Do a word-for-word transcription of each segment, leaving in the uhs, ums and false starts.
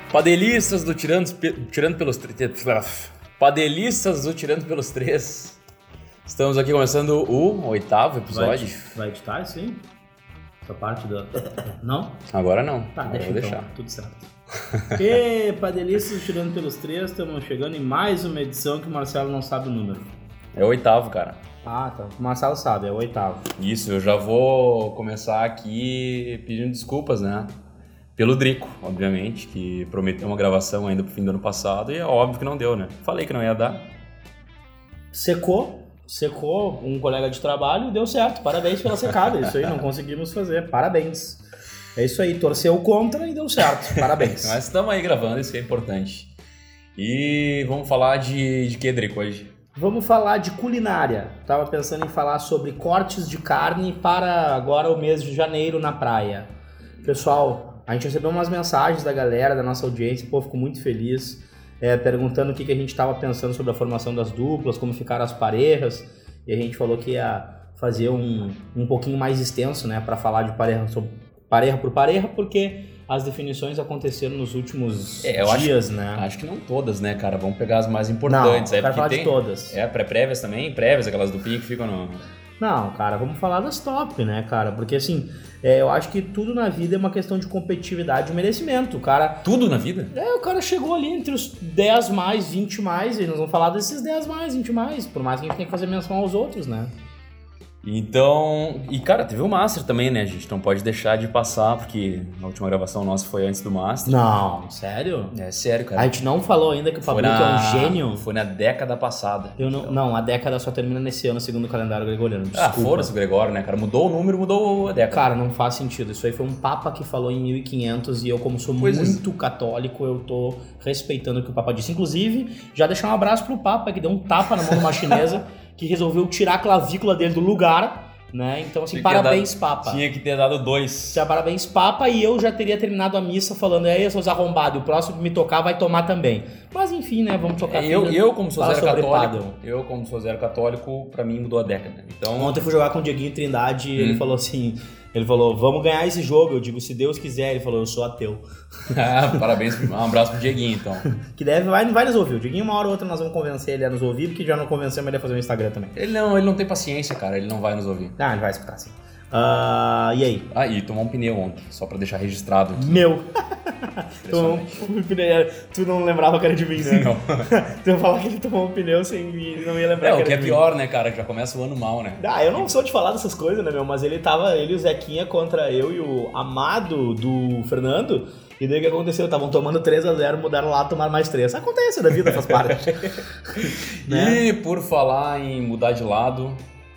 Padelistas do Tirando, tirando pelos Três. Padelistas do Tirando pelos Três. Estamos aqui começando o oitavo episódio. Vai, vai editar isso aí? Essa parte da... Não? Agora não. Tá, Agora deixa vou então, deixar. tudo certo. E Padelistas do Tirando pelos Três, estamos chegando em mais uma edição que o Marcelo não sabe o número. É o oitavo, cara. Ah, tá. O Marcelo sabe, é o oitavo. Isso, eu já vou começar aqui pedindo desculpas, né? Pelo Drico, obviamente, que prometeu uma gravação ainda pro fim do ano passado e é óbvio que não deu, né? Falei que não ia dar. Secou, secou um colega de trabalho e deu certo. Parabéns pela secada, isso aí não conseguimos fazer. Parabéns. É isso aí, torceu contra e deu certo. Parabéns. Mas estamos aí gravando, isso que é importante. E vamos falar de, de que, Drico, hoje? Vamos falar de culinária. Tava pensando em falar sobre cortes de carne para agora o mês de janeiro na praia. Pessoal, a gente recebeu umas mensagens da galera, da nossa audiência, pô, fico muito feliz, é, perguntando o que, que a gente estava pensando sobre a formação das duplas, como ficaram as parejas, e a gente falou que ia fazer um, um pouquinho mais extenso, né, para falar de pareja, sobre pareja por pareja, porque as definições aconteceram nos últimos é, eu dias, acho, né? Acho que não todas, né, cara? Vamos pegar as mais importantes. Não, é eu quero falar tem, de todas. É, pré-prévias também? Prévias, aquelas duplinhas que ficam no... Não, cara, vamos falar das top, né, cara? Porque, assim, é, eu acho que tudo na vida é uma questão de competitividade e merecimento. O cara... Tudo na vida? É, o cara chegou ali entre os dez mais, vinte mais, e nós vamos falar desses dez mais, vinte mais, por mais que a gente tenha que fazer menção aos outros, né? Então, e cara, teve o Master também, né? A gente não pode deixar de passar, porque a última gravação nossa foi antes do Master. Não, sério? É sério, cara. A gente não falou ainda que o Pablito na... é um gênio? Foi na década passada. Eu não, então. não, a década só termina nesse ano, segundo o calendário gregoriano. Desculpa. Ah, foda-se o Gregório, né, cara? Mudou o número, mudou a década. Cara, não faz sentido. Isso aí foi um papa que falou em mil e quinhentos e eu, como sou pois muito é. católico, eu tô respeitando o que o papa disse. Inclusive, já deixar um abraço pro papa, que deu um tapa na mão de uma chinesa, que resolveu tirar a clavícula dele do lugar... Né? Então, assim, tinha parabéns, dado, Papa. Tinha que ter dado dois. Tinha parabéns, Papa, e eu já teria terminado a missa falando, é aí, seus arrombados, o próximo que me tocar vai tomar também. Mas, enfim, né, vamos tocar. É, eu, eu, como sou zero católico, Pádel. eu, como sou zero católico, pra mim mudou a década. Então... Ontem eu fui jogar com o Dieguinho Trindade e hum. ele falou assim, ele falou, vamos ganhar esse jogo. Eu digo, se Deus quiser. Ele falou, eu sou ateu. Ah, parabéns, um abraço pro Dieguinho, então. Que deve, vai, vai nos ouvir. O Dieguinho, uma hora ou outra, nós vamos convencer ele a nos ouvir, porque já não convencemos ele a fazer um Instagram também. Ele não, ele não tem paciência, cara, ele não vai nos ouvir. Ah, ele vai escutar, sim. Uh, e aí? Ah, e tomou um pneu ontem, só pra deixar registrado aqui. Meu! tomou um pneu. Tu não lembrava que era de mim, né? Não. Tu ia falar que ele tomou um pneu sem não ia lembrar é, que era o que é de pior, mim. né, cara? Que já começa o ano mal, né? Ah, eu não sou de falar dessas coisas, né, meu? Mas ele tava, ele e o Zequinha contra eu e o amado do Fernando. E daí o que aconteceu? Estavam tomando três a zero, mudaram lá, tomaram mais três. Acontece da vida, faz parte. né? E por falar em mudar de lado,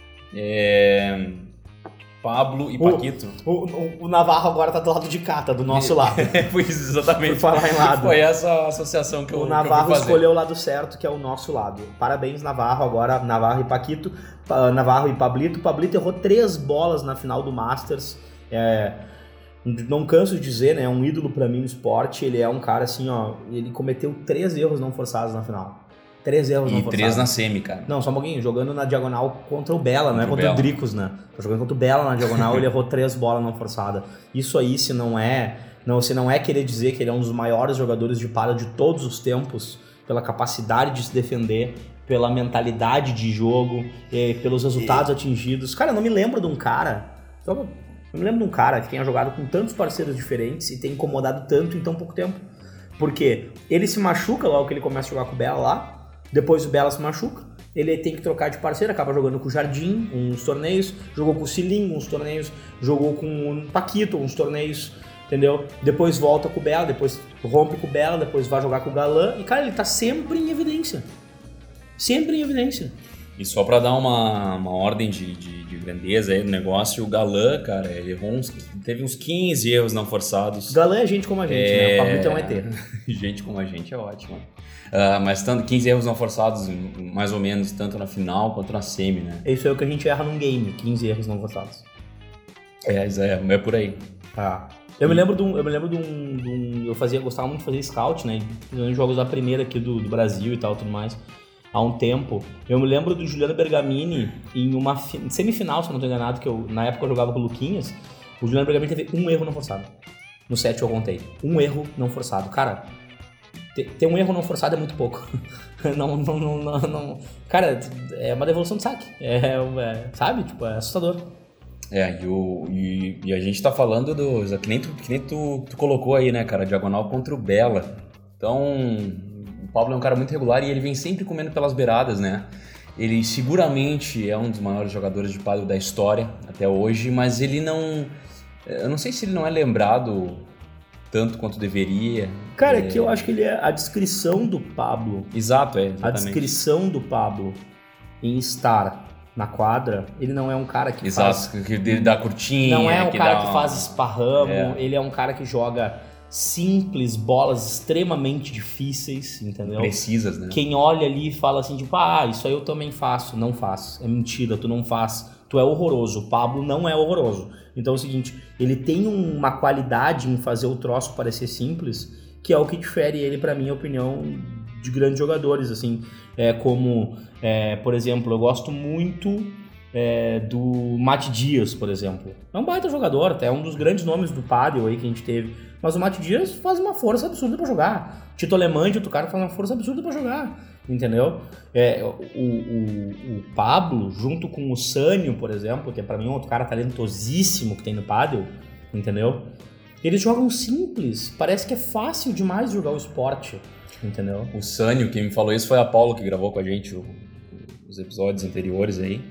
é... Pablo e Paquito. O, o, o Navarro agora tá do lado de cá, tá do nosso lado. Foi exatamente. Por falar em lado. Foi essa associação que eu O Navarro que eu escolheu o lado certo, que é o nosso lado. Parabéns, Navarro. Agora, Navarro e Paquito. Navarro e Pablito. Pablito errou três bolas na final do Masters. É... Não canso de dizer, né? É um ídolo pra mim no esporte. Ele é um cara assim, ó. Ele cometeu três erros não forçados na final. Três erros e não forçados. E três na semi, cara. Não, só um pouquinho. Jogando na diagonal contra o Bela, não é contra Bela. o Dricos, né? Jogando contra o Bela na diagonal, ele errou três bolas não forçadas. Isso aí, se não é... Não, se não é querer dizer que ele é um dos maiores jogadores de para de todos os tempos, pela capacidade de se defender, pela mentalidade de jogo, pelos resultados e... atingidos. Cara, eu não me lembro de um cara... Eu me lembro de um cara que tenha jogado com tantos parceiros diferentes e tem incomodado tanto em tão pouco tempo. Porque ele se machuca logo que ele começa a jogar com o Bela lá, depois o Bela se machuca, ele tem que trocar de parceiro, acaba jogando com o Jardim uns torneios, jogou com o Cilinho uns torneios, jogou com o Paquito uns torneios, entendeu? Depois volta com o Bela, depois rompe com o Bela, depois vai jogar com o Galã, e cara, ele tá sempre em evidência. Sempre em evidência. E só pra dar uma, uma ordem de, de, de grandeza aí no negócio, o Galã, cara, ele errou uns, teve uns quinze erros não forçados. Galã é gente como a gente, é... né? O Pablito é um E T. Gente como a gente é ótimo. Uh, mas tanto quinze erros não forçados, mais ou menos, tanto na final quanto na semi, né? Isso é o que a gente erra num game, quinze erros não forçados. É, isso é, é por aí. Ah. Eu me lembro de um, eu me lembro de um, de um eu fazia, gostava muito de fazer scout, né? Em jogos da primeira aqui do, do Brasil e tal, tudo mais. Há um tempo, eu me lembro do Juliano Bergamini em uma fi- semifinal, se eu não estou enganado, que eu, na época eu jogava com o Luquinhas. O Juliano Bergamini teve um erro não forçado. No set eu contei. Um erro não forçado. Cara, ter, ter um erro não forçado é muito pouco. não, não, não, não, não. Cara, é uma devolução de saque. É, é, sabe? Tipo, é assustador. É, e, o, e, e a gente tá falando do... Que nem, tu, que nem tu, tu colocou aí, né, cara? Diagonal contra o Bela. Então, o Pablo é um cara muito regular e ele vem sempre comendo pelas beiradas, né? Ele seguramente é um dos maiores jogadores de pádel da história até hoje, mas ele não... Eu não sei se ele não é lembrado tanto quanto deveria. Cara, é que eu acho que ele é a descrição do Pablo. Exato, é. Exatamente. A descrição do Pablo em estar na quadra, ele não é um cara que Exato, faz... que ele dá curtinha. Não é um que cara dá que uma... faz esparramo, É. ele é um cara que joga simples, bolas extremamente difíceis, entendeu? Precisas, né? Quem olha ali e fala assim, tipo, ah, isso aí eu também faço. Não faz. É mentira, tu não faz. Tu é horroroso. O Pablo não é horroroso. Então é o seguinte, ele tem uma qualidade em fazer o troço parecer simples, que é o que difere ele, pra minha opinião, de grandes jogadores, assim. É como, é, por exemplo, eu gosto muito é, do Mate Dias, por exemplo. É um baita jogador, até é um dos grandes nomes do pádel aí que a gente teve. Mas o Mate Dias faz uma força absurda pra jogar. Tito Alemães, outro cara, faz uma força absurda pra jogar. Entendeu? É, o, o, o Pablo, junto com o Sânio, por exemplo, que é pra mim um outro cara talentosíssimo que tem no pádel, entendeu? Eles jogam simples. Parece que é fácil demais jogar o esporte, entendeu? O Sânio, quem me falou isso foi a Paulo, que gravou com a gente o, os episódios anteriores aí.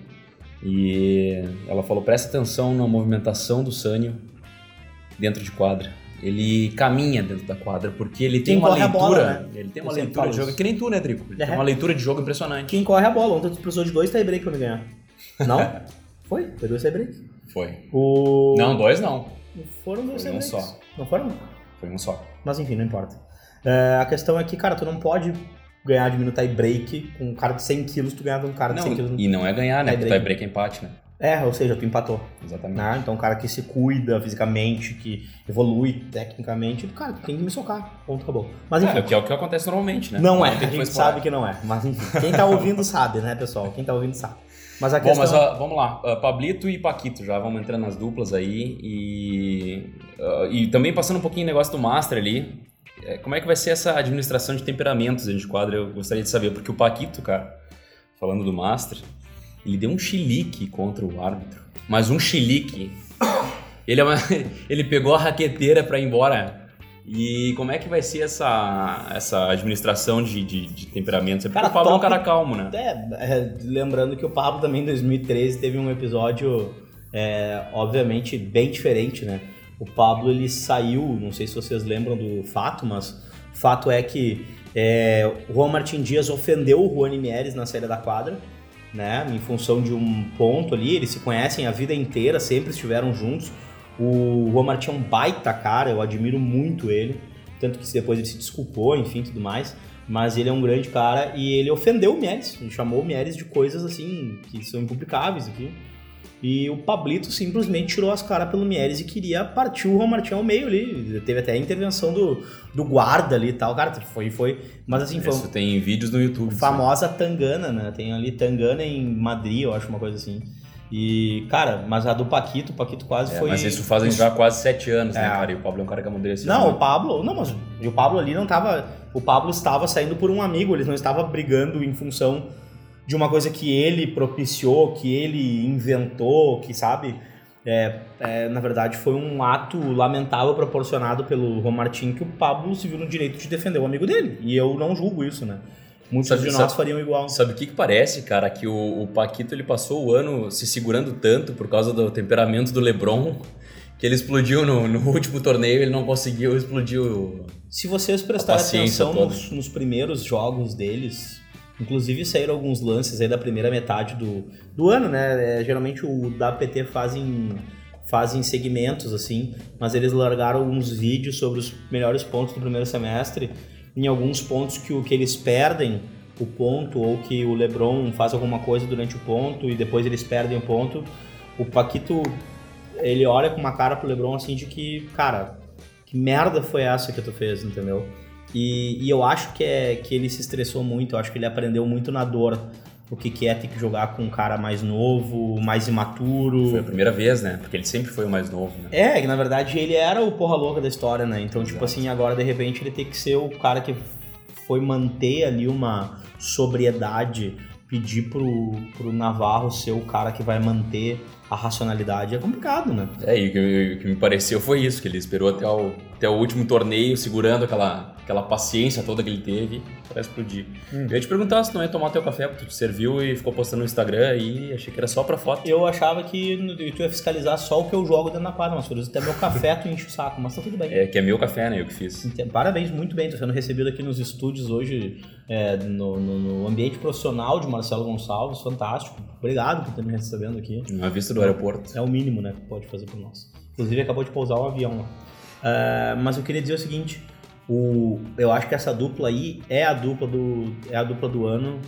E ela falou, presta atenção na movimentação do Sânio dentro de quadra. Ele caminha dentro da quadra, porque ele tem Quem uma corre a leitura... bola, né? Ele tem Eu uma sempre leitura falo de jogo... isso. Que nem tu, né, Drico? Ele É. tem uma leitura de jogo impressionante. Quem corre a bola? Ontem tu precisou de dois tie-break pra me ganhar. Não? Foi? Foi dois tie-break. Foi. O... Não, dois não. Foram dois Foi um tie-breaks. só. Não foram? Foi um só. Mas enfim, não importa. É, a questão é que, cara, tu não pode ganhar de mim no tie-break com um cara de cem quilos, tu ganhava um cara de Não, cem quilos. e não é ganhar, né? Porque Tie-break. tie-break é empate, né? É, ou seja, tu empatou. Exatamente. Né? Então, um cara que se cuida fisicamente, que evolui tecnicamente, cara, tu tem que me socar. Ponto, acabou. Mas enfim. É, que é o que acontece normalmente, né? Não é, Ontem a foi gente esporádico. sabe que não é. Mas enfim, quem tá ouvindo sabe, né, pessoal? Quem tá ouvindo sabe. Mas a Bom, questão... mas ó, vamos lá. Uh, Pablito e Paquito, já vamos entrando nas duplas aí. E, uh, e também passando um pouquinho o negócio do Master ali. É, como é que vai ser essa administração de temperamentos dentro de quadra? Eu gostaria de saber. Porque o Paquito, cara, falando do Master, ele deu um chilique contra o árbitro. Mas um chilique. Ele, é uma, ele pegou a raqueteira pra ir embora. E como é que vai ser essa, essa administração de, de, de temperamentos? É porque Cara, o Pablo é um top. cara calmo, né? É, é, lembrando que o Pablo também em dois mil e treze teve um episódio, é, obviamente, bem diferente, né? O Pablo, ele saiu, não sei se vocês lembram do fato, mas o fato é que é, o Juan Martín Dias ofendeu o Juan Mieres na saída da quadra, né? Em função de um ponto ali, eles se conhecem a vida inteira, sempre estiveram juntos. O Juan Martín é um baita cara, eu admiro muito ele, tanto que depois ele se desculpou, enfim, tudo mais. Mas ele é um grande cara e ele ofendeu o Mieres, ele chamou o Mieres de coisas assim que são impublicáveis aqui. E o Pablito simplesmente tirou as caras pelo Mieres e queria partir o Juan Martín ao meio ali. Teve até a intervenção do, do guarda ali e tal, cara, foi, foi. Mas assim, foi Isso tem vídeos no YouTube. a famosa tangana, né? Tem ali tangana em Madrid, eu acho, uma coisa assim. E, cara, mas a do Paquito, o Paquito quase É, foi... mas isso fazem já quase sete anos, né, É. cara? E o Pablo é um cara que amadurece. Não, o Pablo... Não, mas e o Pablo ali não tava... O Pablo estava saindo por um amigo, ele não estava brigando em função de uma coisa que ele propiciou, que ele inventou, que, sabe? É, é, na verdade, foi um ato lamentável proporcionado pelo Juan Martín que o Pablo se viu no direito de defender o amigo dele. E eu não julgo isso, né? Muitos Sabe- de nós sabe- fariam igual. Sabe o que que parece, cara? Que o, o Paquito, ele passou o ano se segurando tanto por causa do temperamento do LeBron, que ele explodiu no, no último torneio, ele não conseguiu, explodiu... Se vocês prestarem paciência atenção toda. nos, nos primeiros jogos deles, inclusive saíram alguns lances aí da primeira metade do, do ano, né? É, geralmente o W P T fazem, fazem segmentos, assim, mas eles largaram alguns vídeos sobre os melhores pontos do primeiro semestre, em alguns pontos que, o, que eles perdem o ponto, ou que o LeBron faz alguma coisa durante o ponto e depois eles perdem o ponto. O Paquito, ele olha com uma cara pro LeBron assim de que, cara, que merda foi essa que tu fez, entendeu? E, e eu acho que, é, que ele se estressou muito, eu acho que ele aprendeu muito na dor o que, que é ter que jogar com um cara mais novo, mais imaturo. Foi a primeira vez, né? Porque ele sempre foi o mais novo, né? É, que na verdade ele era o porra louca da história, né? Então, tipo Exato. assim, agora de repente ele tem que ser o cara que foi manter ali uma sobriedade, pedir pro, pro Navarro ser o cara que vai manter a racionalidade, é complicado, né? É, e o que, o que me pareceu foi isso, que ele esperou até o, até o último torneio, segurando aquela, aquela paciência toda que ele teve para explodir. Hum. Eu ia te perguntar se não ia tomar teu café, porque tu te serviu e ficou postando no Instagram e achei que era só pra foto. Eu achava que tu ia fiscalizar só o que eu jogo dentro da quadra, mas por isso até meu café tu enche o saco, mas tá tudo bem. É, que é meu café, né? Eu que fiz. Parabéns, muito bem, tô sendo recebido aqui nos estúdios hoje, é, no, no, no ambiente profissional de Marcelo Gonçalves, fantástico. Obrigado por ter me recebendo aqui. Uma vista do aeroporto. É o mínimo, né, que pode fazer por nós. Inclusive acabou de pousar um avião lá. Uh, mas eu queria dizer o seguinte, o, eu acho que essa dupla aí é a dupla do, é a dupla do ano,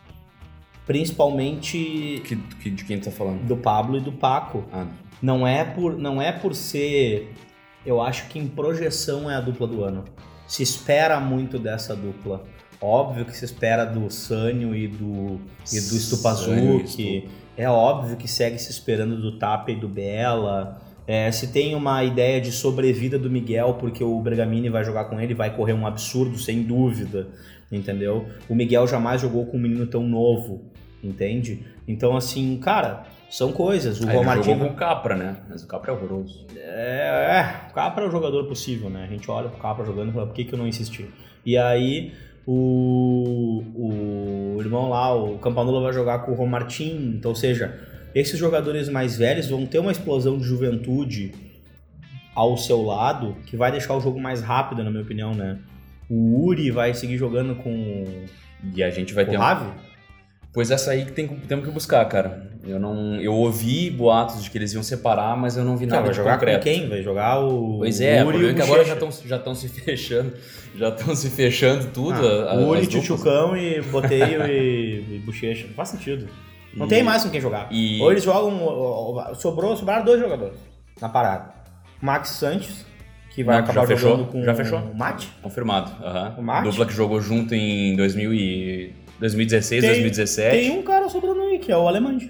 principalmente que, que, de quem tu tá falando? Do Pablo e do Paco. Ah. Não é por, não é por ser, eu acho que em projeção é a dupla do ano. Se espera muito dessa dupla. Óbvio que se espera do Sânio e do, e do Stupazuki. É óbvio que segue se esperando do Tapia e do Bela. É, se tem uma ideia de sobrevida do Miguel, porque o Bergamini vai jogar com ele, vai correr um absurdo, sem dúvida, entendeu? O Miguel jamais jogou com um menino tão novo, entende? Então, assim, cara, são coisas. O Aí ele Martino... jogou com o Capra, né? Mas o Capra é horroroso. É, é, o Capra é o jogador possível, né? A gente olha pro Capra jogando e fala, por que, que eu não insisti? E aí... O, o irmão lá, o Campanula, vai jogar com o Juan Martín. Então, ou seja, esses jogadores mais velhos vão ter uma explosão de juventude ao seu lado que vai deixar o jogo mais rápido, na minha opinião, né? O Uri vai seguir jogando com e a gente vai com ter o Ravi? Um... Pois essa aí que tem, temos que buscar, cara. Eu não, eu ouvi boatos de que eles iam separar, mas eu não vi nada vai de jogar concreto. Com quem? Vai jogar o Pois é, o Uri o e o que agora já estão já estão se fechando, já estão se fechando tudo. Ah, a, o Uri, as Tchutchucão e Boteio e, e Bochecha. Não faz sentido. Não e... tem mais com quem jogar. E... Ou eles jogam... Sobrou, sobraram dois jogadores na parada. Max Sanches, que vai não, acabar já jogando fechou, com já fechou. o Mate. Confirmado. Uhum. O Mate. Dupla que jogou junto em dois mil e... dois mil e dezesseis, tem, dois mil e dezessete. Tem um cara sobrando aí, que é o Alemande.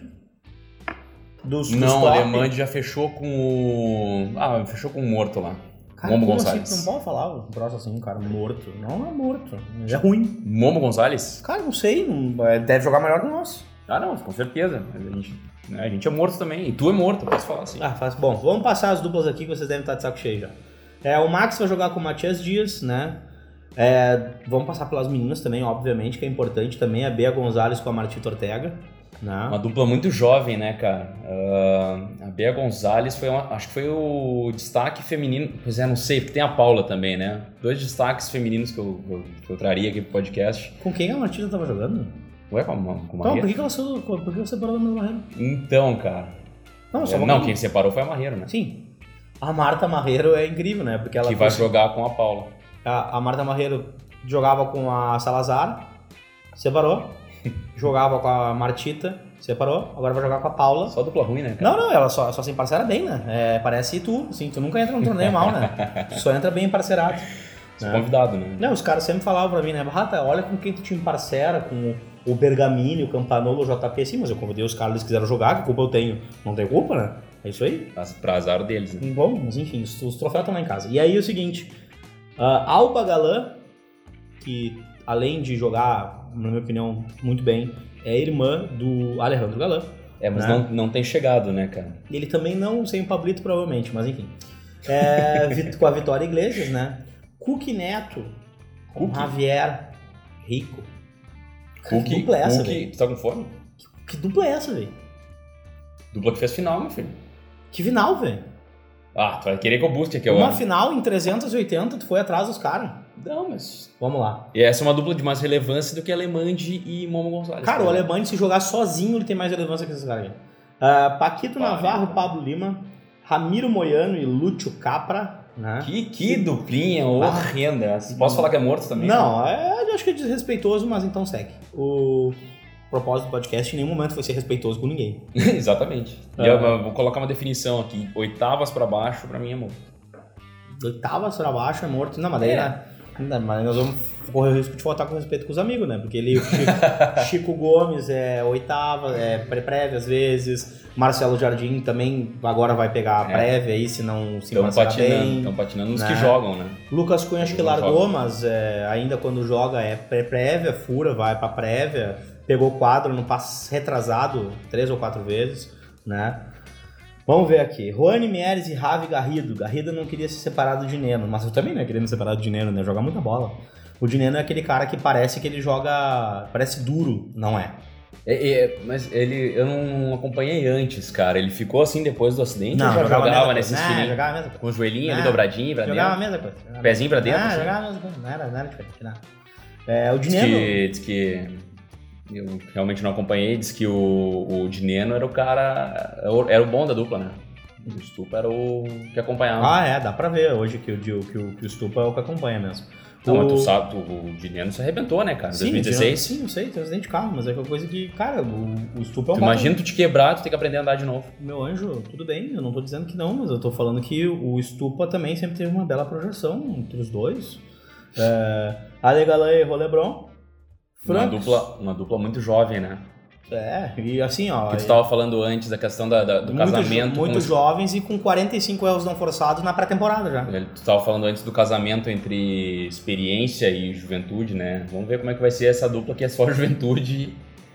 Dos, dos não, top. o Alemande já fechou com o... Ah, fechou com o morto lá. Cara, Momo como Gonçalves. Assim? Não pode falar um troço assim, cara, morto. Não é morto, é ruim. Momo Gonçalves? Cara, não sei, não, deve jogar melhor que nós. Ah, não, com certeza. A gente, né, a gente é morto também. E tu é morto, eu posso falar assim. Ah, faz. Bom, vamos passar as duplas aqui que vocês devem estar de saco cheio já. É, o Max vai jogar com o Matias Dias, né? É, vamos passar pelas meninas também, obviamente, que é importante também. A Bea Gonzalez com a Martita Ortega. Né? Uma dupla muito jovem, né, cara? Uh, a Bea Gonzalez foi uma, acho que foi o destaque feminino. Pois é, não sei, porque tem a Paula também, né? Dois destaques femininos que eu, eu, que eu traria aqui pro podcast. Com quem a Martita tava jogando? Ué, com, com o Marreiro? Então, por que, que ela saiu, por que você separou do Marreiro? Então, cara. Não, só é, não quem separou foi a Marreiro, né? Sim. A Marta Marreiro é incrível, né? Porque ela que vai jogar com a Paula. A, a Marta Marreiro jogava com a Salazar, separou. Jogava com a Martita, separou. Agora vai jogar com a Paula. Só dupla ruim, né, cara? Não, não, ela só, só se parceira bem, né? É, parece tu, assim, tu nunca entra num torneio mal, né? Tu só entra bem parceirado. Sou né? convidado, né? Não, os caras sempre falavam pra mim, né? Rata, olha com quem tu te parceira, com o Bergamini, o Campanolo, o J P, sim, mas eu convidei os caras, eles quiseram jogar, que culpa eu tenho? Não tem culpa, né? É isso aí. Pra azar deles, né? Bom, mas enfim, os, os troféus estão lá em casa. E aí é o seguinte, uh, Alba Galã, que além de jogar, na minha opinião, muito bem, é irmã do Alejandro Galã. É, mas né? não, não tem chegado, né, cara? Ele também não, sem o Pablito, provavelmente, mas enfim. É, com a Vitória Iglesias, né? Cook Neto, com Javier Rico. Cook, que dupla é essa, Cook, velho? tu tá com fome? Que, que dupla é essa, velho? Dupla que fez final, meu filho. Que final, velho? Ah, tu vai querer que eu busque aqui. Uma eu... final em trezentos e oitenta, tu foi atrás dos caras. Não, mas... Vamos lá. E essa é uma dupla de mais relevância do que Alemande e Momo Gonçalves. Cara, o Alemande, se jogar sozinho, ele tem mais relevância que esses caras aí. Uh, Paquito Pá, Navarro, Pablo Lima, Ramiro Moiano e Lúcio Capra. Né? Que, que duplinha horrenda. Posso falar que é morto também? Não, é, eu acho que é desrespeitoso, mas então segue. O propósito do podcast em nenhum momento foi ser respeitoso com ninguém. Exatamente. É. E eu vou colocar uma definição aqui. Oitavas pra baixo, pra mim é morto. Oitavas pra baixo é morto. Não, mas daí, é. né? Não, mas nós vamos correr o risco de faltar com respeito com os amigos, né? Porque ele, o Chico, Chico Gomes é oitava, é pré-prévia às vezes. Marcelo Jardim também agora vai pegar a é. prévia aí, se não se encaixar bem. Estão patinando nos né? que jogam, né? Lucas Cunha acho que largou, joga. mas é, ainda quando joga é pré-prévia, fura, vai pra prévia. Pegou quadro no passo retrasado três ou quatro vezes, né? Vamos ver aqui. Juani Mieres e Ravi Garrido. Garrido não queria se separar do Dineno, mas eu também não queria me separar do Dineno, né? Jogar muita bola. O Dineno é aquele cara que parece que ele joga... Parece duro, não é? É, é mas ele... Eu não acompanhei antes, cara. Ele ficou assim depois do acidente não, ou já jogava, jogava nesses não, fininhos? jogava a mesma coisa. Com o joelhinho não, ali dobradinho pra dentro? Jogava a mesma coisa. Pezinho pra dentro? Não, assim? jogava a mesma coisa. Não era, não era diferente, não. É, o Dineno... Diz que... Diz que... Eu realmente não acompanhei, diz que o, o Dineno era o cara, era o bom da dupla, né? O Stupa era o que acompanhava. Ah, é, dá pra ver hoje que o, que o, que o Stupa é o que acompanha mesmo. Não, o... mas tu sabe, o Dineno se arrebentou, né, cara? Em sim, dois mil e dezesseis. Sim, eu sei, tem um acidente de carro, mas é aquela coisa que, cara, o, o Stupa é um tu imagina tu te quebrar, tu tem que aprender a andar de novo. Meu anjo, tudo bem, eu não tô dizendo que não, mas eu tô falando que o Stupa também sempre teve uma bela projeção entre os dois. É, Ale Galan e Rolebron. Uma dupla, uma dupla muito jovem, né? É, e assim, ó... Que tu estava falando antes da questão da, da, do muito casamento... Jo, muito os... jovens e com quarenta e cinco erros não forçados na pré-temporada já. Tu estava falando antes do casamento entre experiência e juventude, né? Vamos ver como é que vai ser essa dupla que é só juventude.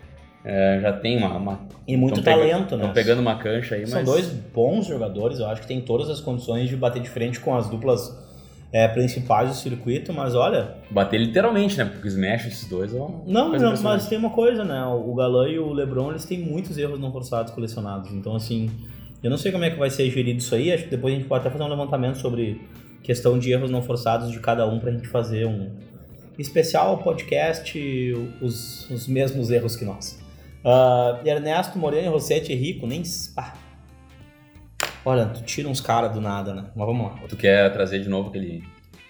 É, já tem uma... uma... E muito talento, né? Estão pegando uma cancha aí, São mas... dois bons jogadores, eu acho que tem todas as condições de bater de frente com as duplas... É, principais do circuito, mas olha... Bater literalmente, né? Porque o smash esses dois... É não, não mas tem uma coisa, né? O Galan e o LeBron, eles têm muitos erros não forçados colecionados. Então, assim, eu não sei como é que vai ser gerido isso aí. Acho que depois a gente pode até fazer um levantamento sobre questão de erros não forçados de cada um pra gente fazer um especial podcast, os, os mesmos erros que nós. Uh, Ernesto Moreno, Rossetti e Rico, nem... Pá. Olha, tu tira uns caras do nada, né? Mas vamos lá. Tu quer trazer de novo aquele...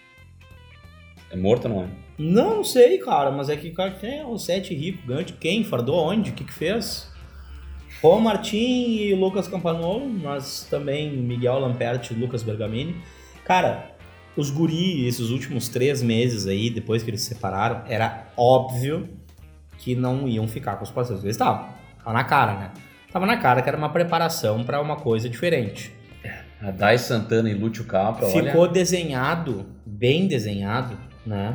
É morto ou não é? Não, não sei, cara. Mas é que, cara, é o Sete Rico, Gante, quem? Fardou onde? O que que fez? Juan Martin e Lucas Campanolo, mas também Miguel Lamperti e Lucas Bergamini. Cara, os guri, esses últimos três meses aí, depois que eles se separaram, era óbvio que não iam ficar com os parceiros. Eles estavam. Tava na cara, né? Tava na cara que era uma preparação para uma coisa diferente. A Dai Santana e Lúcio Capra, Ficou olha... desenhado, bem desenhado, né?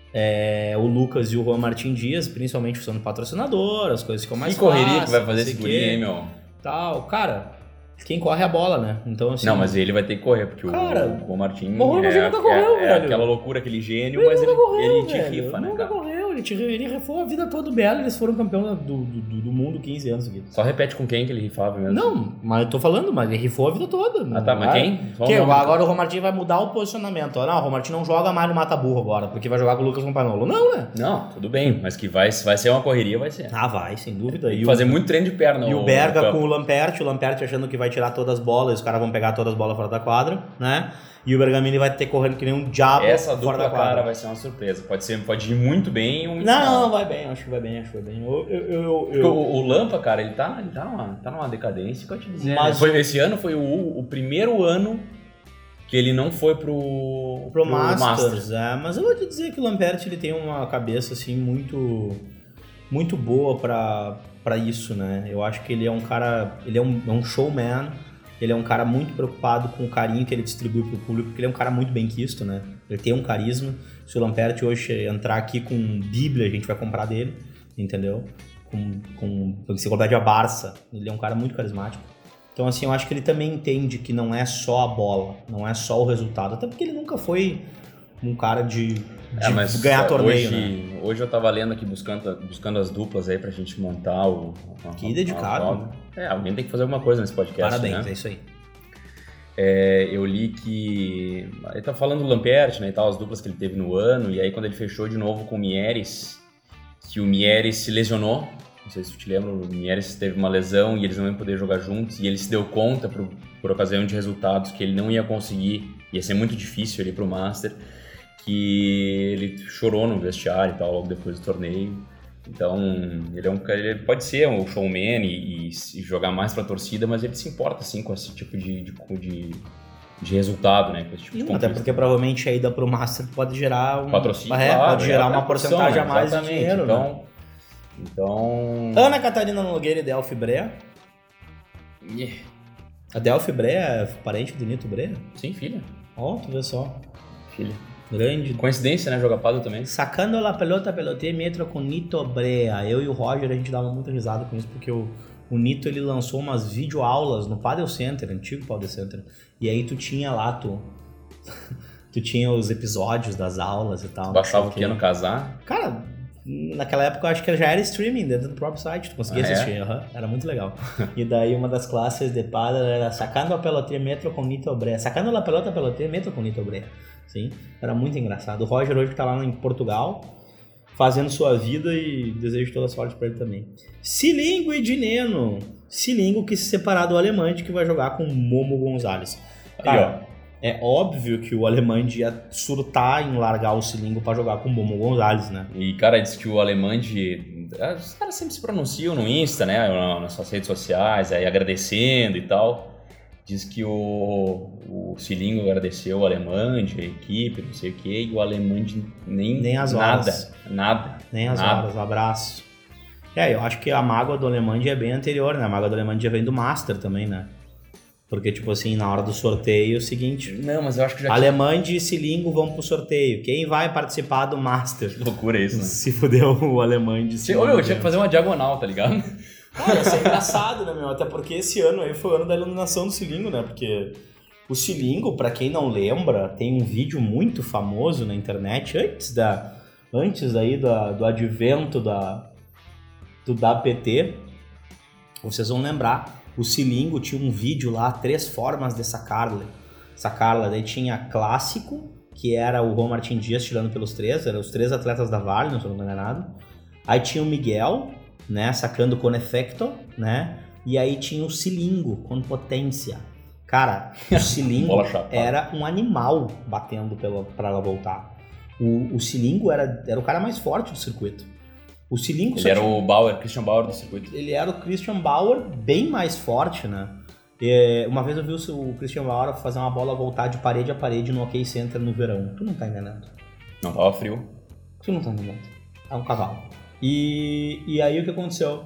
É, o Lucas e o Juan Martin Dias, principalmente usando patrocinador, as coisas ficam mais fáceis. Que correria fáceis, que vai fazer esse guri, hein, meu? Tal, cara... Quem corre a bola, né? Então, assim... Não, mas ele vai ter que correr, porque cara, o Juan Martin o Juan é, nunca correu, é, é aquela loucura, aquele gênio, ele mas ele, correu, ele te velho, rifa, né, nunca cara? correu, ele, te, ele rifou a vida toda do Belo, eles foram campeão do, do, do mundo quinze anos seguidos. Só repete com quem que ele rifava mesmo? Não, mas eu tô falando, mas ele rifou a vida toda. Ah, tá, mas quem? Que, agora o Juan Martin vai mudar o posicionamento. Não, o Juan Martin não joga mais no Mata-Burro agora, porque vai jogar com o Lucas Campanolo. Não, né? Não, tudo bem, mas que vai, vai ser uma correria, vai ser. Ah, vai, sem dúvida. Tem que e fazer o, muito treino de perna. E o Berga com o Lamperti, o Lamperti achando que vai tirar todas as bolas, os caras vão pegar todas as bolas fora da quadra, né? E o Bergamini vai ter correndo que nem um diabo Essa fora da dupla, quadra. cara, vai ser uma surpresa. Pode, ser, pode ir muito bem ou muito Não, mal. não, vai bem, acho que vai bem, acho que vai bem. Eu, eu, eu, eu... O, o Lampa, cara, ele tá, ele tá, numa, tá numa decadência, que eu te dizer. Mas foi, esse ano foi o, o primeiro ano que ele não foi pro, pro, pro Masters. Masters. É, mas eu vou te dizer que o Lamperti ele tem uma cabeça assim muito, muito boa pra, pra isso, né? Eu acho que ele é um cara, ele é um, é um showman. Ele é um cara muito preocupado com o carinho que ele distribui pro público, porque ele é um cara muito bem quisto, né? Ele tem um carisma. Se o Lamperti hoje entrar aqui com Bíblia, a gente vai comprar dele, entendeu? Com, com enciclopédia Barça. Ele é um cara muito carismático. Então, assim, eu acho que ele também entende que não é só a bola, não é só o resultado. Até porque ele nunca foi um cara de, de é, mas ganhar torneio, hoje, né? Hoje eu tava lendo aqui, buscando, buscando as duplas aí pra gente montar o... A, que dedicado. A, é, alguém tem que fazer alguma coisa nesse podcast, Parabéns, né? é isso aí. É, eu li que... Ele tá falando do Lamperti, né, e tal, as duplas que ele teve no ano, e aí quando ele fechou de novo com o Mieres, que o Mieres se lesionou, não sei se tu te lembra, o Mieres teve uma lesão e eles não iam poder jogar juntos, e ele se deu conta, por, por ocasião de resultados, que ele não ia conseguir, ia ser muito difícil ali pro Master, que ele chorou no vestiário e tal, logo depois do torneio. Então, ele é um ele pode ser um showman e, e, e jogar mais pra torcida, mas ele se importa, assim, com esse tipo de, de, de, de resultado, né? Tipo de Não, até porque provavelmente a ida pro Master pode gerar um patrocínio, é, claro, pode gerar é uma porcentagem a mais de exatamente. dinheiro, então, né? Então... Ana Catarina Nogueira e Delphi Brea. Yeah. A Delphi Brea é parente do Nito Brea? Sim, filha. Ó, oh, tu vê só. Filha. Grande. Coincidência, né? Jogar paddle também. Sacando la pelota, pelotei metro com Nito Brea. Eu e o Roger, a gente dava muita risada com isso, porque o, o Nito, ele lançou umas videoaulas no Paddle Center, antigo Paddle Center. E aí tu tinha lá, tu... tu tinha os episódios das aulas e tal. Baixava o piano casar. Cara, naquela época eu acho que já era streaming dentro do próprio site, tu conseguia ah, assistir, é? uhum. Era muito legal. E daí uma das classes de paddle era sacando a pelota metro com Nito Brea. Sacando a pelota, pelota metro com Nito Brea. Sim, era muito engraçado. O Roger hoje que tá lá em Portugal, fazendo sua vida, e desejo toda sorte pra ele também. Cilingo e Dineno. Cilingo que se separar do Alemande, que vai jogar com Momo Gonzalez. Cara, é óbvio que o Alemande ia surtar em largar o Cilingo pra jogar com o Momo Gonzalez, né? E, cara, diz que o Alemande... Os caras sempre se pronunciam no Insta, né? Nas suas redes sociais, aí agradecendo e tal. Diz que o, o Cilingo agradeceu o Alemande, a equipe, não sei o quê, e o Alemande nem, nem as nada, horas. nada. Nem as nada. horas, um abraço. É, eu acho que a mágoa do Alemande é bem anterior, né? A mágoa do Alemande já vem do Master também, né? Porque, tipo assim, na hora do sorteio é o seguinte... Não, mas eu acho que já... Alemande e Cilingo vão pro sorteio. Quem vai participar do Master? Que loucura isso, né? Se fudeu o Alemande e Cilingo. Olha, eu tinha que fazer uma diagonal, tá ligado? Olha, isso é engraçado, né, meu? Até porque esse ano aí foi o ano da iluminação do Cilingo, né? Porque o Cilingo, pra quem não lembra, tem um vídeo muito famoso na internet antes da antes aí do, do advento da, do W P T. Vocês vão lembrar, o Cilingo tinha um vídeo lá, três formas de sacar-la. Sacar-la, daí tinha clássico, que era o Juan Martín Dias tirando pelos três, eram os três atletas da Vale, não estou enganado. Aí tinha o Miguel, né, sacando com efecto, né? E aí tinha o Cilingo com potência. Cara, o Cilingo era um animal batendo para ela voltar. O, o Cilingo era, era o cara mais forte do circuito. O Cilingo ele era tinha... o Bauer, Christian Bauer do circuito. Ele era o Christian Bauer bem mais forte, né? E, uma vez eu vi o Christian Bauer fazer uma bola voltar de parede a parede no OK Center no verão. Tu não tá entendendo? Não, tava frio. Tu não tá entendendo? É um cavalo. E, e aí o que aconteceu?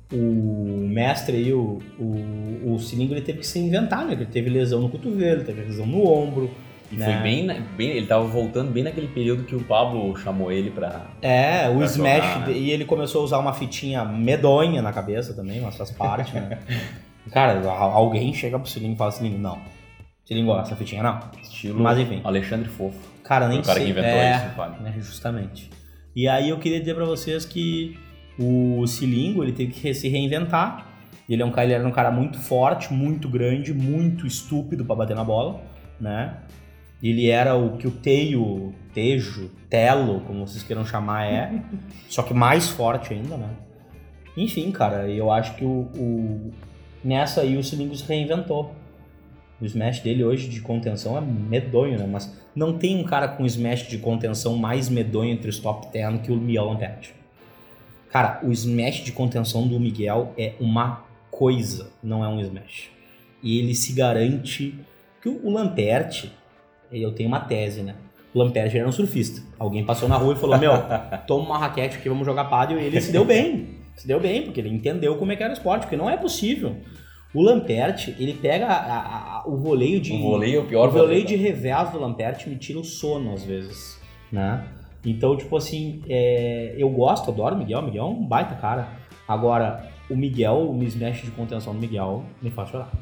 O mestre aí, o, o, o Cilingo, ele teve que se inventar, né? Ele teve lesão no cotovelo, teve lesão no ombro. E né? foi bem, bem... Ele tava voltando bem naquele período que o Pablo chamou ele pra... É, o pra Smash, jogar, né? E ele começou a usar uma fitinha medonha na cabeça também, mas faz parte, né? Cara, alguém chega pro Cilingo e fala, Cilingo, não. Cilingo, essa fitinha não. Estilo mas enfim. Alexandre Fofo. Cara, nem o cara sei. que inventou é, isso, Fábio. Né, justamente. E aí eu queria dizer pra vocês que o Cilingo, ele teve que se reinventar. Ele, é um cara, ele era um cara muito forte, muito grande, muito estúpido pra bater na bola, né? Ele era o que o Teio, Tejo, Telo, como vocês queiram chamar, é. Só que mais forte ainda, né? Enfim, cara, eu acho que o, o... nessa aí o Cilingo se reinventou. O smash dele hoje de contenção é medonho, né? Mas não tem um cara com smash de contenção mais medonho entre os top dez que o Miguel Lamperti. Cara, o smash de contenção do Miguel é uma coisa, não é um smash. E ele se garante que o Lamperti, eu tenho uma tese, né? O Lamperti era um surfista. Alguém passou na rua e falou, meu, toma uma raquete aqui, vamos jogar pádel. E ele se deu bem. Se deu bem, porque ele entendeu como é que era o esporte, porque não é possível. O Lamperti, ele pega a, a, a, o voleio de... O voleio é o pior O voleio voleio, de revés do Lamperti me tira o sono, às vezes, né? Então, tipo assim, é, eu gosto, adoro o Miguel. O Miguel é um baita cara. Agora, o Miguel, o smash de contenção do Miguel, me faz chorar.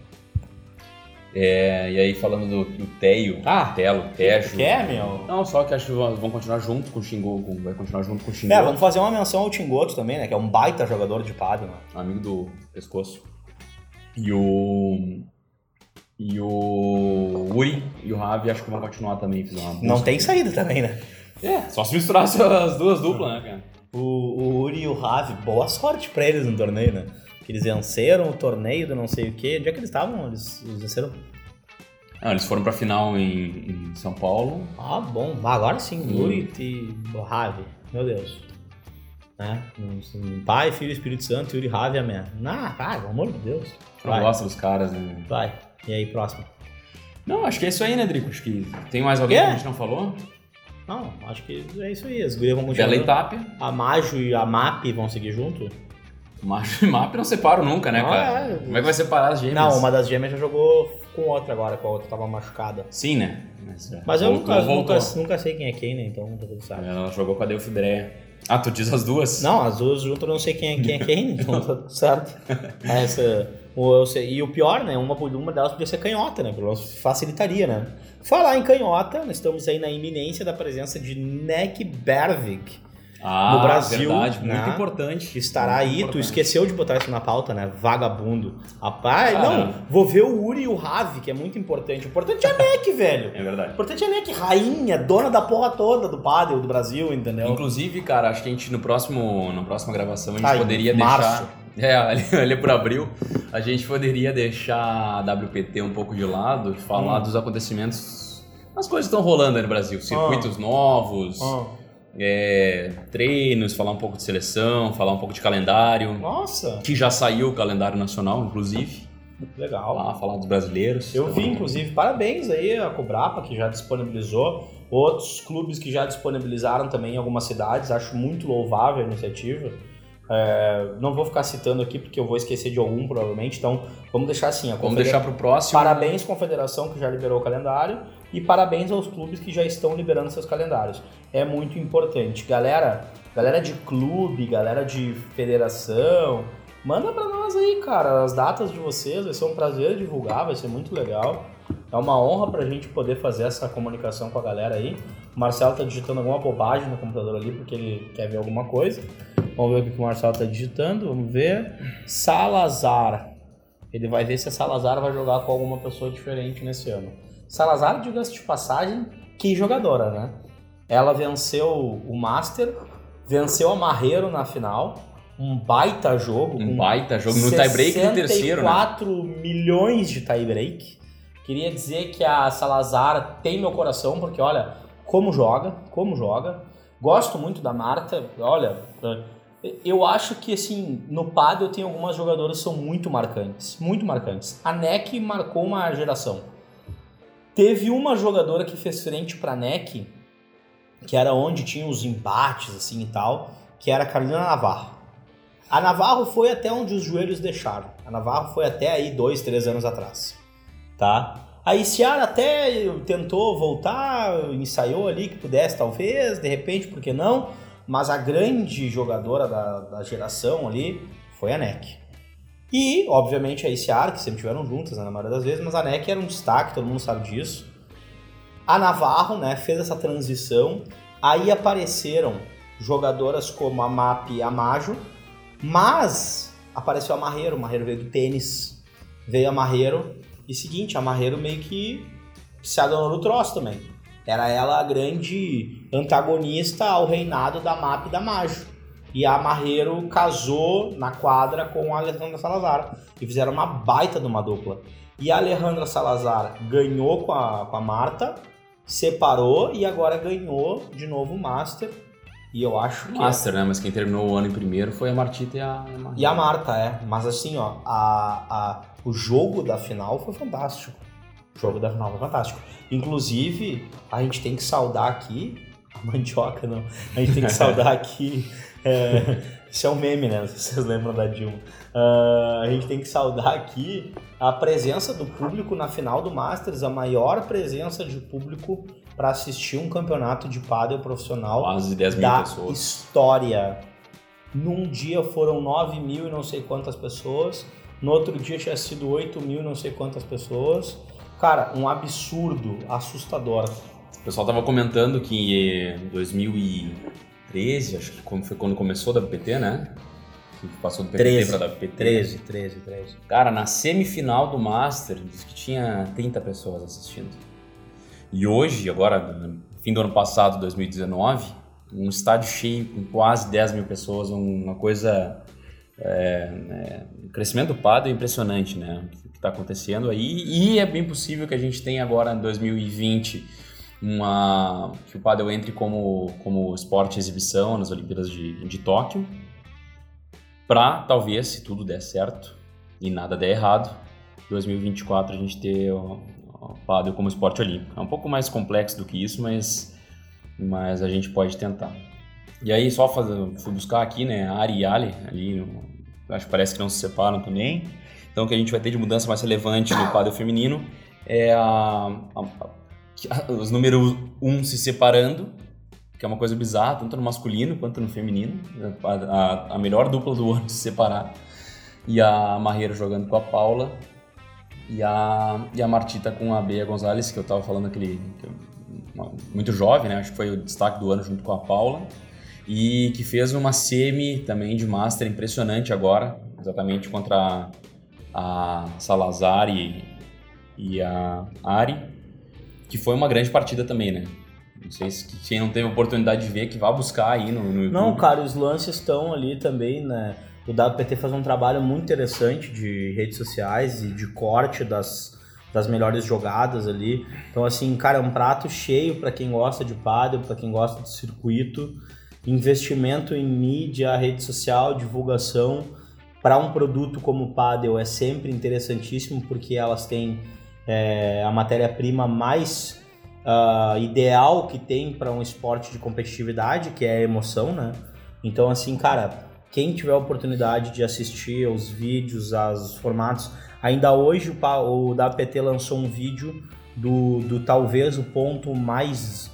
É, e aí, falando do, do Teio, Ah, Telo, Tejo... Quer, meu? Não, só que acho que vão continuar junto com o Xingu, vai continuar junto com o Xingu. É, vamos fazer uma menção ao Tingoto também, né? Que é um baita jogador de pádel, né? Amigo do pescoço. E o... E o Uri e o Ravi acho que vão continuar também. Fizeram uma Não busca tem aqui. saída também, né? É, só se misturasse as duas duplas, né, cara? O, o Uri e o Ravi, boa sorte pra eles no torneio, né? Que eles venceram o torneio do não sei o quê. Onde é que eles estavam? Eles, eles venceram? Ah, eles foram pra final em, em São Paulo. Ah, bom. Ah, agora sim. Hum. Uri e o Ravi. Meu Deus. Né? Pai, Filho e Espírito Santo, Uri, Ravi, amém. Ah, cara, pelo amor de Deus. Eu não gosto dos caras, né? Vai. E aí, próximo. Não, acho que é isso aí, né, Drico? Acho que tem mais alguém É? que a gente não falou? Não, acho que é isso aí. As gurias vão continuar. Bela Itápia. A Majo e a M A P vão seguir junto? Macho e Map não separam nunca, né, Não, cara? é. Como é que vai separar as gêmeas? Não, uma das gêmeas já jogou com outra agora, com a outra tava machucada. Sim, né? Mas, Mas eu voltou, nunca, voltou. nunca, nunca sei quem é quem, né? Então tá tudo certo. Ela jogou com a Delfidreia. Ah, tu diz as duas? Não, as duas juntas eu não sei quem é quem, é quem então tá tudo certo. Essa, o- eu sei- e o pior, né? Uma, uma delas podia ser canhota, né? Pelo menos facilitaria, né? Falar em canhota, nós estamos aí na iminência da presença de Nek Bervik, Ah, no Brasil, verdade. Muito né? importante. que estará Muito aí. Tu importante. esqueceu de botar isso na pauta, né? Vagabundo. Rapaz, Ah, não, não. vou ver o Uri e o Ravi, que é muito importante. O importante é a Nek, velho. É verdade. O importante é a Nek, rainha, dona da porra toda do pádel do Brasil, entendeu? Inclusive, cara, acho que a gente no próximo, na próxima gravação a gente Ah, em poderia março. deixar. É, ali, ali por abril, a gente poderia deixar a W P T um pouco de lado e falar Hum. dos acontecimentos, as coisas que estão rolando aí no Brasil, circuitos novos, Ah. é, treinos, falar um pouco de seleção, falar um pouco de calendário, Nossa, que já saiu o calendário nacional, inclusive, legal. falar, falar dos brasileiros. Eu vi, Então, inclusive, parabéns aí a Cobrapa, que já disponibilizou. Outros clubes que já disponibilizaram também em algumas cidades. Acho muito louvável a iniciativa. É, não vou ficar citando aqui porque eu vou esquecer de algum, provavelmente. Então, vamos deixar assim. A Vamos confedera- deixar pro próximo. Parabéns, Confederação, que já liberou o calendário. E parabéns aos clubes que já estão liberando seus calendários. É muito importante. Galera, galera de clube, galera de federação, manda pra nós aí, cara, as datas de vocês. Vai ser um prazer divulgar, vai ser muito legal. É uma honra pra gente poder fazer essa comunicação com a galera aí. O Marcelo tá digitando alguma bobagem no computador ali porque ele quer ver alguma coisa. Vamos ver o que o Marcelo tá digitando. Vamos ver. Salazar. Ele vai ver se a Salazar vai jogar com alguma pessoa diferente nesse ano. Salazar, diga-se de passagem, que jogadora, né? Ela venceu o Master, venceu a Marreiro na final. Um baita jogo. Um com baita jogo no tie-break do terceiro, né? sessenta e quatro milhões de tie-break. Queria dizer que a Salazar tem meu coração, porque olha, como joga, como joga. Gosto muito da Marta, olha, eu acho que assim, no pádel tem algumas jogadoras que são muito marcantes, muito marcantes. A Nek marcou uma geração. Teve uma jogadora que fez frente pra Nek, que era onde tinha os embates assim e tal, que era a Carolina Navarro. A Navarro foi até onde os joelhos deixaram. A Navarro foi até aí dois, três anos atrás. Tá? A Iciara até tentou voltar, ensaiou ali que pudesse talvez, de repente, por que não? Mas a grande jogadora da, da geração ali foi a Nek. E, obviamente, a Iciara, que sempre estiveram juntas, né, na maioria das vezes, mas a Nek era um destaque, todo mundo sabe disso. A Navarro, né, fez essa transição, aí apareceram jogadoras como a M A P e a Majo, mas apareceu a Marreiro, o Marreiro veio do tênis, veio a Marreiro, e seguinte, a Marreiro meio que se adonou do troço também. Era ela a grande antagonista ao reinado da M A P e da Majo. E a Marreiro casou na quadra com a Alejandra Salazar, e fizeram uma baita de uma dupla. E a Alejandra Salazar ganhou com a, com a Marta, separou e agora ganhou de novo o Master. E eu acho que... Master, né? Mas quem terminou o ano em primeiro foi a Martita e a Marta. E a Marta, é. Mas assim, ó, a, a, o jogo da final foi fantástico. O jogo da final foi fantástico. Inclusive, a gente tem que saudar aqui... A mandioca, não. A gente tem que saudar aqui... É, isso é um meme, né? Não sei se vocês lembram da Dilma. Uh, a gente tem que saudar aqui a presença do público na final do Masters, a maior presença de público para assistir um campeonato de pádel profissional Quase dez mil da pessoas. história. Num dia foram nove mil e não sei quantas pessoas, no outro dia tinha sido oito mil e não sei quantas pessoas. Cara, um absurdo, assustador. O pessoal tava comentando que em dois mil e treze, acho que foi quando começou a W P T, né? Que passou do P P T treze, pra W P T. treze, treze, treze. Cara, na semifinal do Master, diz que tinha trinta pessoas assistindo. E hoje, agora, no fim do ano passado, dois mil e dezenove, um estádio cheio com quase dez mil pessoas, uma coisa... É, é, o crescimento do pádel é impressionante, né? O que está acontecendo aí. E é bem possível que a gente tenha agora, em dois mil e vinte... Uma, que o pádel entre como, como esporte exibição nas Olimpíadas de, de Tóquio, para talvez, se tudo der certo e nada der errado, dois mil e vinte e quatro a gente ter ó, ó, pádel como esporte olímpico. É um pouco mais complexo do que isso, mas, mas a gente pode tentar. E aí, só fazer, fui buscar aqui, né, Ari e Ali, ali, acho que parece que não se separam também. Então, o que a gente vai ter de mudança mais relevante no pádel feminino é a, a, a, os números um se separando, que é uma coisa bizarra, tanto no masculino quanto no feminino. A, a, a melhor dupla do ano se separar. E a Marreiro jogando com a Paula. E a, e a Martita com a Bea Gonzalez, que eu tava falando aquele... muito jovem, né? Acho que foi o destaque do ano junto com a Paula. E que fez uma semi também de Master impressionante agora, exatamente contra a Salazar e, e a Ari, que foi uma grande partida também, né? Não sei se quem não teve oportunidade de ver, que vá buscar aí no, no YouTube. Não, cara, os lances estão ali também, né? O W P T faz um trabalho muito interessante de redes sociais e de corte das, das melhores jogadas ali. Então, assim, cara, é um prato cheio para quem gosta de pádel, para quem gosta do circuito. Investimento em mídia, rede social, divulgação para um produto como o pádel é sempre interessantíssimo, porque elas têm é, a matéria-prima mais uh, ideal que tem para um esporte de competitividade, que é a emoção, né? Então, assim, cara, quem tiver a oportunidade de assistir aos vídeos, aos formatos, ainda hoje o, o W P T lançou um vídeo do, do talvez o ponto mais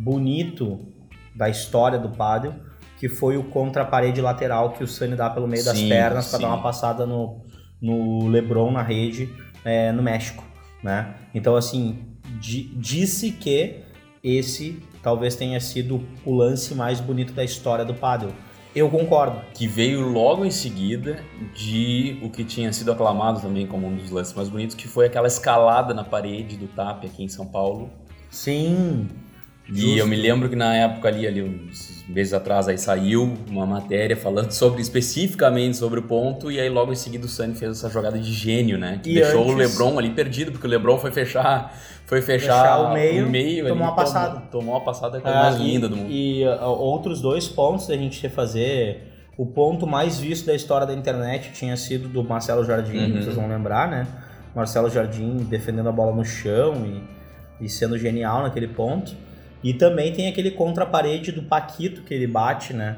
bonito da história do pádel, que foi o contra a parede lateral que o Sunny dá pelo meio sim, das pernas para dar uma passada no, no LeBron na rede é, no México, né? Então, assim, di, disse que esse talvez tenha sido o lance mais bonito da história do pádel. Eu concordo. Que veio logo em seguida de o que tinha sido aclamado também como um dos lances mais bonitos, que foi aquela escalada na parede do T A P aqui em São Paulo. Sim. E justo. Eu me lembro que na época ali, ali, uns meses atrás, aí saiu uma matéria falando sobre, especificamente sobre o ponto, e aí logo em seguida o Sunny fez essa jogada de gênio, né? Que e deixou antes... o LeBron ali perdido, porque o LeBron foi fechar, foi fechar, fechar o meio, o meio tomou ali, uma passada. Tomou, tomou uma passada que é a mais linda do mundo. E uh, outros dois pontos a gente ia fazer, o ponto mais visto da história da internet tinha sido do Marcelo Jardim, uhum. Vocês vão lembrar, né? Marcelo Jardim defendendo a bola no chão e, e sendo genial naquele ponto. E também tem aquele contra-parede do Paquito que ele bate, né?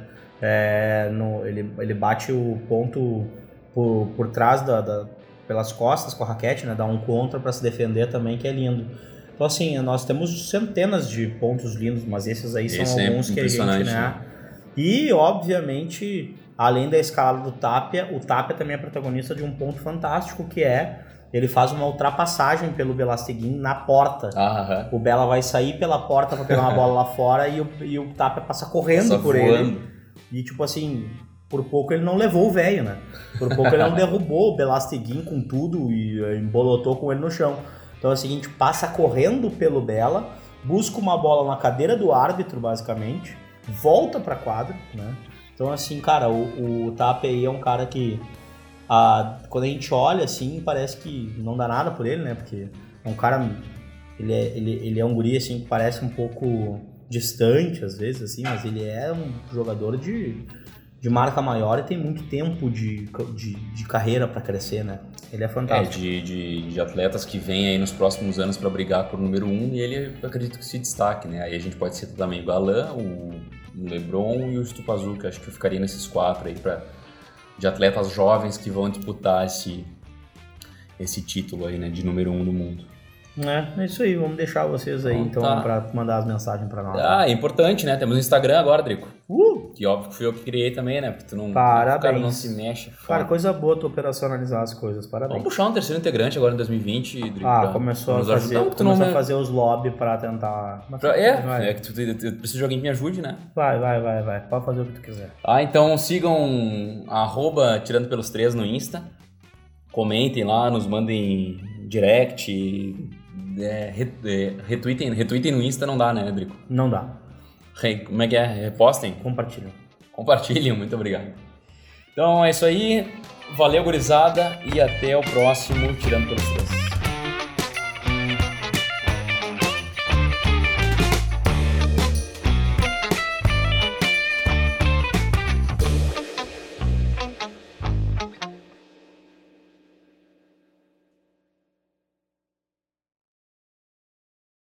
É, no, ele, ele bate o ponto por, por trás, da, da, pelas costas com a raquete, né? Dá um contra para se defender também, que é lindo. Então, assim, nós temos centenas de pontos lindos, mas esses aí são esse alguns é que a gente, né? né? E, obviamente, além da escalada do Tapia, o Tapia também é protagonista de um ponto fantástico, que é... Ele faz uma ultrapassagem pelo Belasteguin na porta. Ah, o Bela vai sair pela porta pra pegar uma bola lá fora e o, e o Tapia passa correndo passa por voando. Ele. E tipo assim, por pouco ele não levou o velho, né? Por pouco ele não derrubou o Belasteguin com tudo e embolotou com ele no chão. Então é o seguinte, passa correndo pelo Bela, busca uma bola na cadeira do árbitro, basicamente, volta pra quadra, né? Então assim, cara, o, o Tapia aí é um cara que... Ah, quando a gente olha assim, parece que não dá nada por ele, né? Porque é um cara, ele é, ele, ele é um guri assim que parece um pouco distante às vezes, assim, mas ele é um jogador de, de marca maior e tem muito tempo de, de, de carreira para crescer, né? Ele é fantástico. É, de, de, de atletas que vêm aí nos próximos anos para brigar por número um e ele, eu acredito que se destaque, né? Aí a gente pode citar também o Galan, o LeBron e o Stupazu, que acho que eu ficaria nesses quatro aí para de atletas jovens que vão disputar esse, esse título aí, né, de número um do mundo. É, é isso aí, vamos deixar vocês aí, então, então tá. Para mandar as mensagens para nós. Ah, é importante, né? Temos o Instagram agora, Drico. Uh! Que óbvio que fui eu que criei também, né? Porque tu não, Parabéns. O cara não se mexe. Fora. Cara, coisa boa tu operacionalizar as coisas, parabéns. Vamos puxar um terceiro integrante agora em dois mil e vinte, Drico. Ah, começou, a fazer, não, começou não... a fazer os lobby para tentar... Pra, é, vai. É que tu, tu, tu precisa de alguém que me ajude, né? Vai, vai, vai, vai. Pode fazer o que tu quiser. Ah, então sigam arroba Tirando Pelos Três no Insta. Comentem lá, nos mandem direct... É, retweetem, retweetem no Insta não dá, né, Drico? Não dá. Como é que é? Repostem? Compartilhem. Compartilhem, muito obrigado. Então é isso aí. Valeu, gurizada, e até o próximo Tirando Pelos Três.